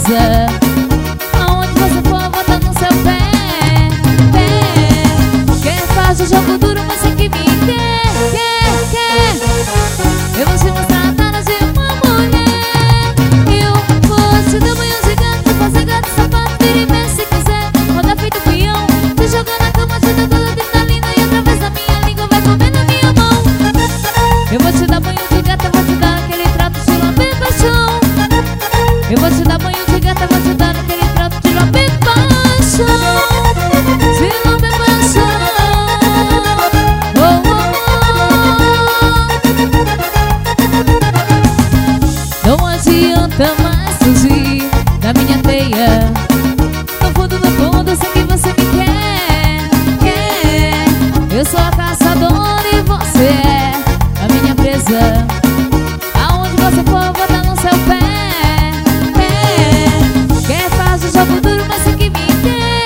presa. Aonde você for, bota no seu pé. Quer fazer jogo duro, mas sei que me quer. Eu vou te mostrar a tara de uma mulher. Eu vou te dar banho de gato, fazer gato, sapato, vira e mexe se quiser. Roda feito peão, te jogar na cama, te dá toda adrenalina e através da minha língua vai comer na minha mão. Eu vou te dar banho de gata, vou te dar aquele trato de lamber paixão. Eu vou te dar banho de gata, vou te dar aquele trato de lamber paixão. De lamber paixão. Não adianta mais fugir da minha teia. No fundo, eu sei que você me quer. Eu sou a caçadora e você é a minha presa. Aonde você for, bota no seu pé. Quer fazer jogo duro, mas sei que me quer.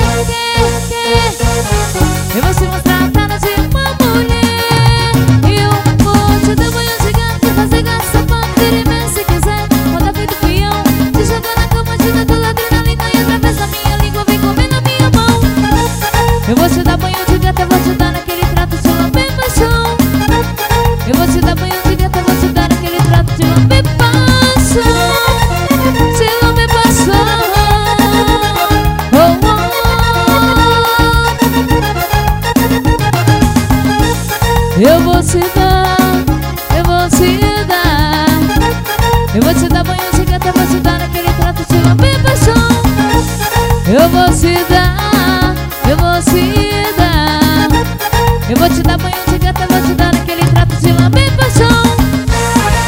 Eu vou te mostrar a tara de uma mulher. Eu vou te dar banho de gato, fazer gato, sapato, vira e mexe se quiser. Roda feito peão, te jogar na cama, te dar toda adrenalina e através da minha língua vem comer na minha mão. Eu vou te dar banho de gato, eu vou te dar aquele trato de lamber paixão. Eu vou te dar banho de gato, eu vou te dar aquele trato de lamber paixão. De lamber paixão. Eu vou te dar